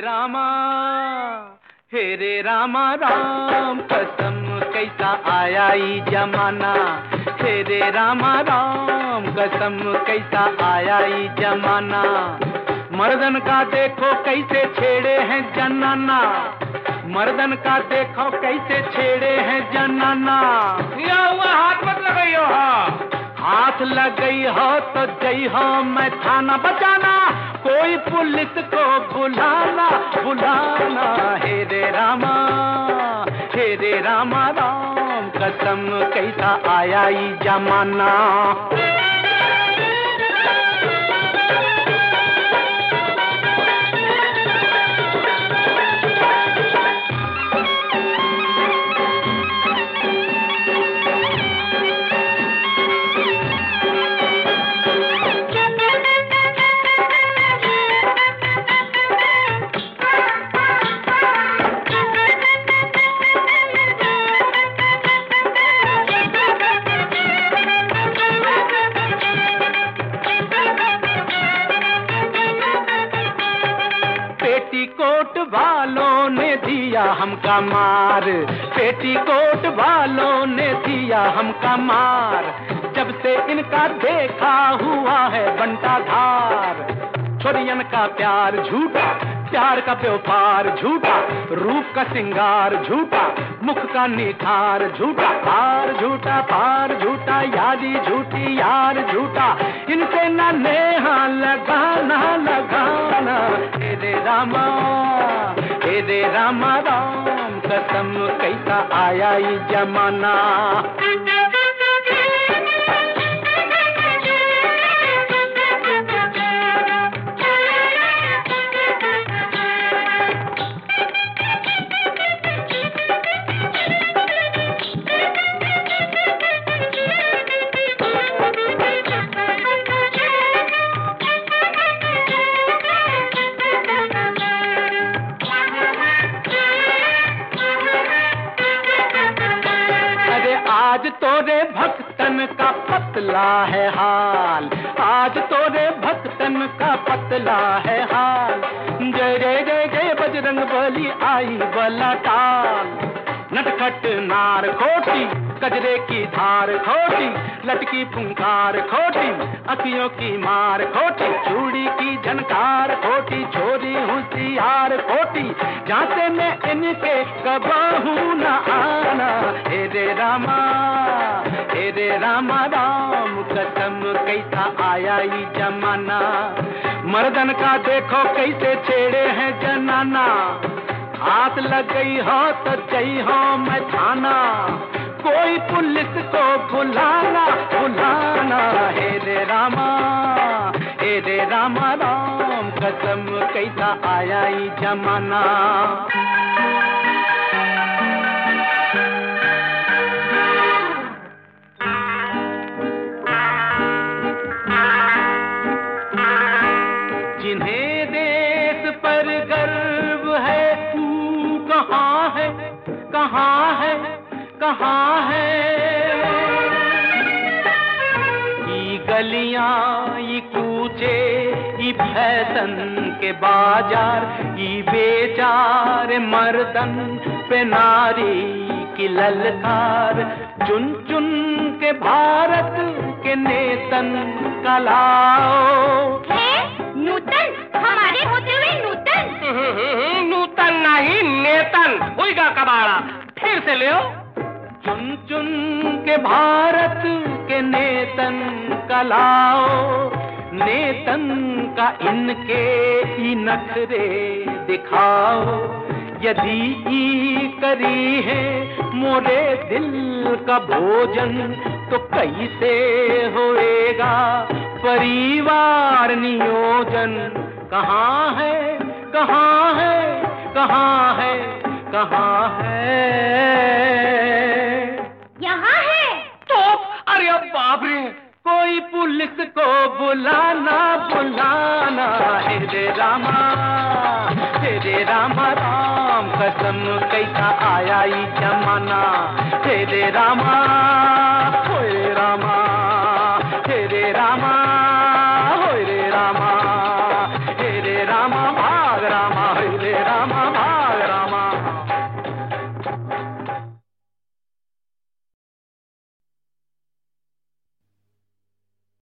रामा हे रे रामा राम कसम कैसा आया ई जमाना। हे रे रामा राम कसम कैसा आया ई जमाना। मर्दन का देखो कैसे छेड़े हैं जनाना। मर्दन का देखो कैसे छेड़े हैं जनाना। क्या हुआ, हाथ मत लगाइयो। हाथ लग गई हो तो जई हो मैं थाना बचाना। कोई पुलिस को बुलाना बुलाना। हे रे रामा राम कसम कैसा आया ई जमाना। पेटीकोट वालों ने दिया हमका मार। पेटीकोट वालों ने दिया हमका मार। जब से इनका देखा हुआ है बंटा धार। छोरियन का प्यार झूठा, प्यार का व्यापार झूठा। रूप का सिंगार झूठा, मुख का निखार झूठा। पार झूठा पार झूठा, यारी झूठी यार झूठा। इनसे ना नेहा लगाना लगाना। हे रे रामा राम कसम कैसा आया ई जमाना। आज तोरे भक्तन का पतला है हाल। आज तोरे भक्तन का पतला है हाल। जय जय जय जय बजरंग बली आई बला टाल। नटखट नार खोटी, कजरे की धार खोटी। लटकी फुंकार खोटी, अखियों की मार खोटी। चूड़ी की झनकार खोटी, छोरी होशियार खोटी। जाते मैं इनके कबाहू न आना। हे रे रामा राम कसम कैसा आया ई जमाना। मर्दन का देखो कैसे छेड़े हैं जनाना। हाथ लग गई हो तो जई हो मैं थाना। कोई पुलिस को बुलाना बुलाना। हे रे रामा राम कसम कैसा आया ई जमाना। जिन्हें देश पर गर्व है तू कहाँ है कहाँ है कहाँ है। ये गलियां ये कूचे ये फैशन के बाजार। ये बेचारे मर्दन पे नारी की ललकार। चुन चुन के भारत के नेतन कलाओ। नूतन, हमारे होते हुए नूतन। नूतन नहीं नेतन होगा कबाड़ा। फिर से ले। चुन चुन के भारत के नेतन कलाओ। नेतन का इनके ई नखरे दिखाओ। यदि ई करी है मोरे दिल का भोजन तो कैसे होएगा परिवार नियोजन। कहाँ है कहाँ है कहाँ है कहाँ है। यहाँ है तो। अरे बाप रे, कोई पुलिस को बुलाना बुलाना। हे रे रामा राम कसम कैसा आया ई जमाना। हे रे रामा